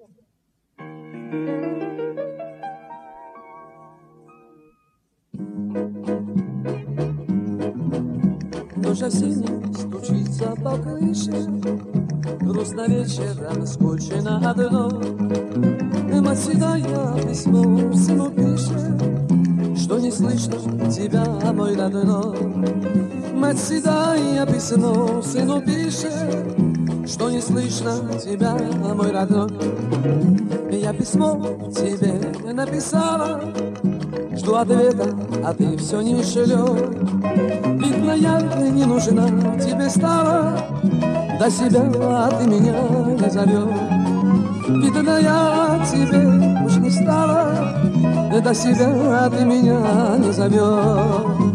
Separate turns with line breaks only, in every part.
Дождь осенний стучится по крыше, грустно вечером, скучно одно. Мать седая письмо сыну пишет, что не слышно тебя, мой родной. Мать седая письмо сыну пишет, что не слышно тебя, мой родной. Я письмо тебе написала, жду ответа, а ты все не шлешь. Видно, я не нужна тебе стала, до себя ты меня не зовешь. Видно, я тебе уж не стала, до себя ты меня не зовешь.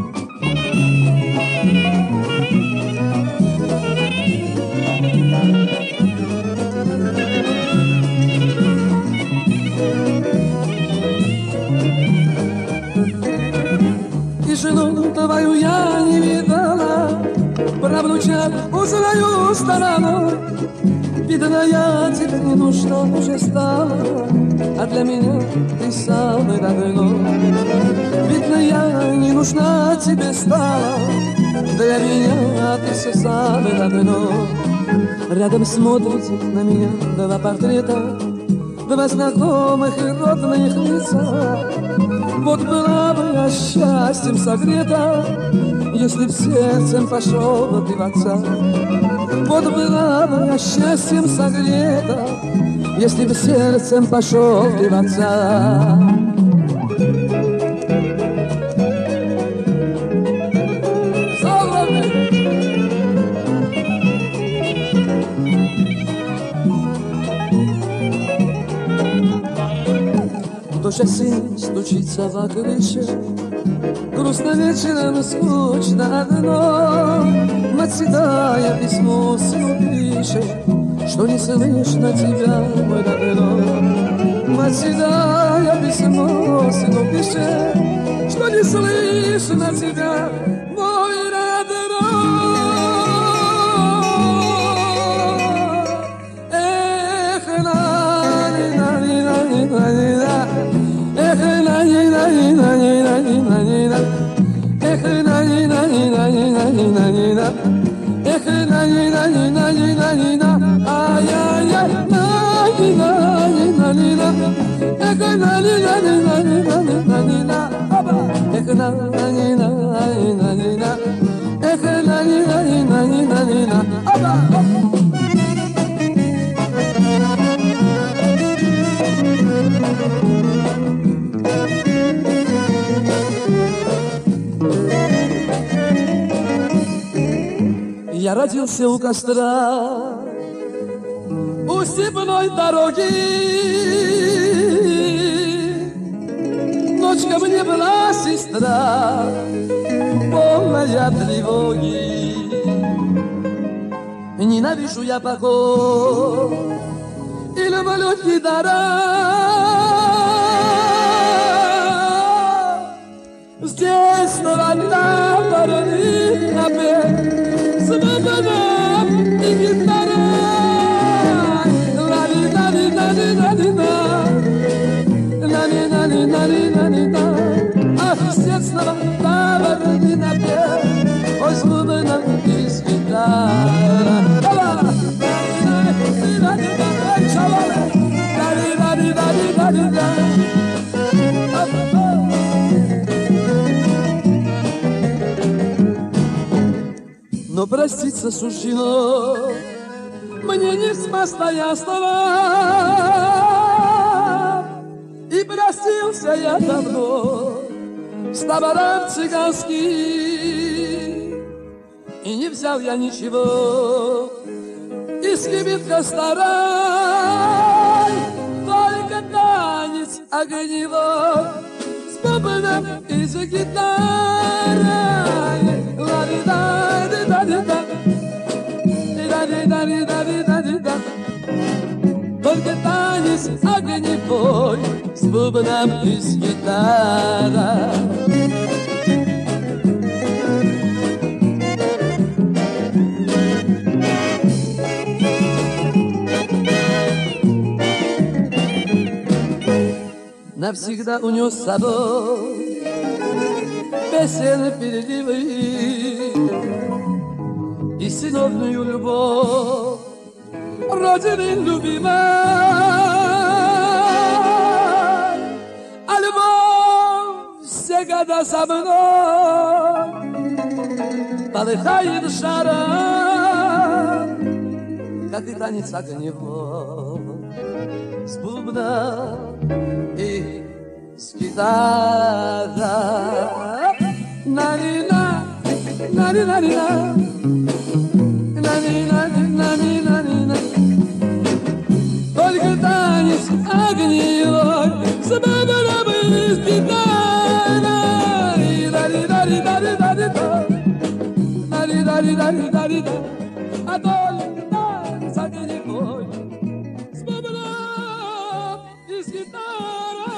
Жену твою я не видала, про внучат узнаю стороной. Видно, я тебе не нужна уже стала, а для меня ты самый родной. Видно, я не нужна тебе стала, для меня ты все самый родной. Рядом смотрите на меня два портрета, два знакомых и родных лица. Вот была бы я счастьем согрета, если б сердцем пошел ты в отца. Вот была бы я счастьем согрета, если б сердцем пошел ты в отца. Дождь осенний стучится в крыше, грустно вечером, скучно одно. Мать седая письмо сыну пишет, что не слышно тебя, мой родной. Мать седая письмо сыну пишет, что не слышно тебя, мой родной. Эх, на-ни-на-ни-на-ни-на-ни-на. Эх, на-ни-на-ни-на-ни-на-ни-на. Эх, на-ни-на-ни-на-ни-на-ни-на. Эх, на-ни-на-ни-на-ни-на-ни-на. Ай-яй-яй, на-ни-на-ни-на-ни-на. Эх, на-ни-на-ни-на-ни-на-ни-на. Эх, на-ни-на-ни-на-ни-на. Эх, на-ни-на-ни-на-ни-на-ни-на. Я родился у костра, у степной дороги. Ночка мне была сестра, полная тревоги. Ненавижу я поход и люблю недора. Здесь война, вороны, опять свобода и гитара. Ла-ли-ла-ли-ла-ли-ла-ли-ла. Ла-ли-ла-ли-ла-ли-ла-ли-ла. Ах, естественно, вороны, опять ой, свобода из гитара. Но проститься суждено мне не с постоянства. И простился я давно с товаром цыганским, и не взял я ничего из кибитка старой, только танец огневой с бубном и за гитарой. Ла-ди-да-ди-да-ди-да, ди-да-ди-да-ди-да-ди-да-ди-да. Только танец огневой с бубном и с гитарой. навсегда унес с собой песен переливы и сыновную любовь Родины любимой. А любовь всегда со мной полыхает жаром, как и танец огневой с бубна и с гитара. На-ни-на, на-ни-на-ни-на, на-ни-на-ни-на-ни-на-ни-на. Только танец огневой с бубном и с гитара. Да-ди-да-ди-да-ди-да-ди-да, да-ди-да-ди-да-ди-да-ди-да. А только танец огневой с бубном и с гитара.